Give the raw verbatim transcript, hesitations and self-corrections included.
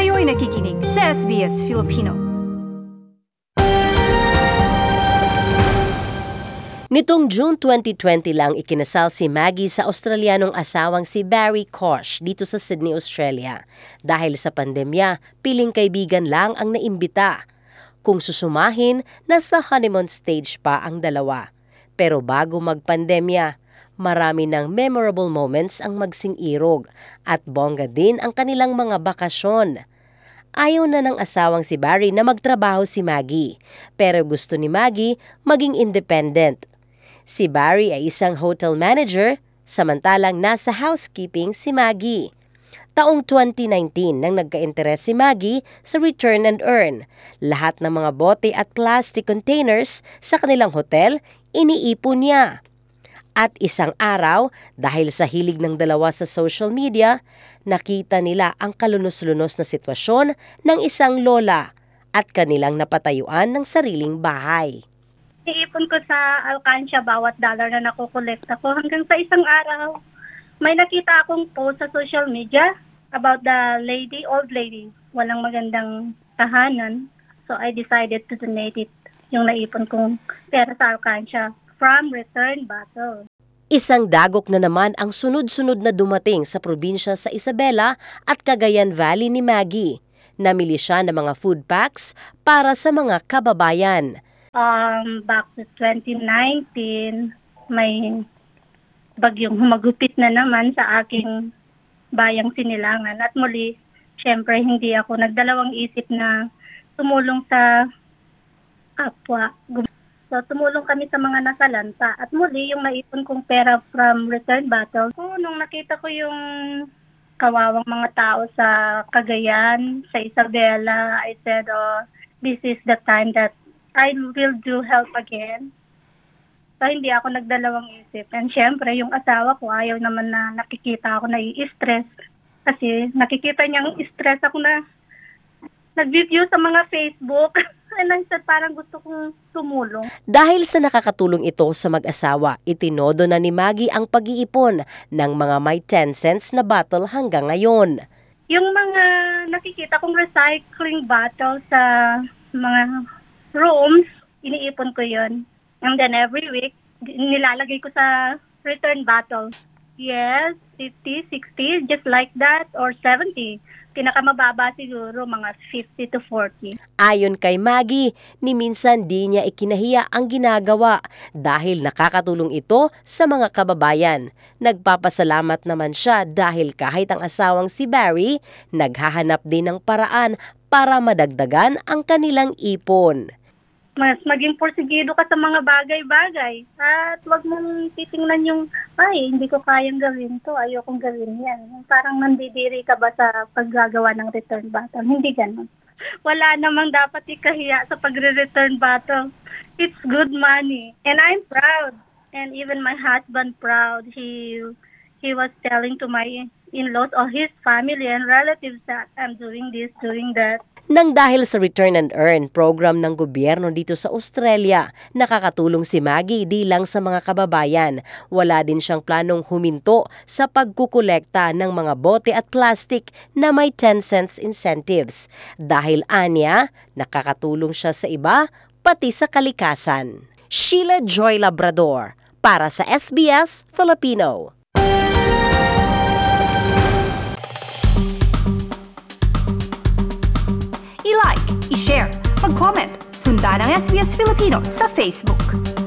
Kayo'y nakikinig sa S B S Filipino. Nitong June twenty twenty lang ikinasal si Maggie sa Australianong asawang si Barry Koch dito sa Sydney, Australia. Dahil sa pandemya, piling kaibigan lang ang naimbita. Kung susumahin, nasa honeymoon stage pa ang dalawa. Pero bago magpandemya, marami ng memorable moments ang magsing-irog at bongga din ang kanilang mga bakasyon. Ayaw na ng asawang si Barry na magtrabaho si Maggie, pero gusto ni Maggie maging independent. Si Barry ay isang hotel manager, samantalang nasa housekeeping si Maggie. Taong twenty nineteen nang nagka-interes si Maggie sa return and earn. Lahat ng mga bote at plastic containers sa kanilang hotel, iniipon niya. At isang araw, dahil sa hilig ng dalawa sa social media, nakita nila ang kalunos-lunos na sitwasyon ng isang lola at kanilang napatayuan ng sariling bahay. Iipon ko sa alkansya bawat dollar na nakukolekta ko hanggang sa isang araw. May nakita akong post sa social media about the lady, old lady. Walang magandang tahanan. So I decided to donate it, yung naipon kong pera sa alkansya, from return bottle. Isang dagok na naman ang sunod-sunod na dumating sa probinsya sa Isabela at Cagayan Valley ni Maggie. Namili siya ng mga food packs para sa mga kababayan. Um, back to twenty nineteen, may bagyong humagupit na naman sa aking bayang Sinilangan. At muli, syempre hindi ako nagdalawang isip na tumulong sa kapwa. So, tumulong kami sa mga nasalanta. At muli, yung naipon kong pera from return bottle. So, nung nakita ko yung kawawang mga tao sa Cagayan, sa Isabela, I said, oh, this is the time that I will do help again. So, hindi ako nagdalawang isip. And syempre, yung asawa ko, ayaw naman na nakikita ako na i-stress. Kasi nakikita niyang stress ako na nag-view sa mga Facebook. And I said, parang gusto kong tumulong. Dahil sa nakakatulong ito sa mag-asawa, itinodo na ni Maggie ang pag-iipon ng mga may ten cents na bottle hanggang ngayon. Yung mga nakikita kong recycling bottle sa mga rooms, iniipon ko yon. And then every week, nilalagay ko sa return bottles. Yes, fifty, sixty, just like that, or seventy. Pinakamababa siguro mga fifty to forty. Ayon kay Maggie, ni minsan di niya ikinahiya ang ginagawa dahil nakakatulong ito sa mga kababayan. Nagpapasalamat naman siya dahil kahit ang asawang si Barry, naghahanap din ng paraan para madagdagan ang kanilang ipon. Mas maging porsigido ka sa mga bagay-bagay at wag mong titingnan yung, ay, hindi ko kayang gawin to, ayokong gawin yan. Parang nandidiri ka ba sa paggagawa ng return bottle? Hindi ganun. Wala namang dapat ikahiya sa pagre-return bottle. It's good money. And I'm proud. And even my husband proud. He, he was telling to my in-laws or his family and relatives that I'm doing this, doing that. Nang dahil sa Return and Earn program ng gobyerno dito sa Australia, nakakatulong si Maggie di lang sa mga kababayan. Wala din siyang planong huminto sa pagkukolekta ng mga bote at plastic na may ten cents incentives. Dahil anya, nakakatulong siya sa iba, pati sa kalikasan. Sheila Joy Labrador, para sa S B S Filipino. I-like, i-share, mag-comment, sundan ang S B S Filipino sa Facebook.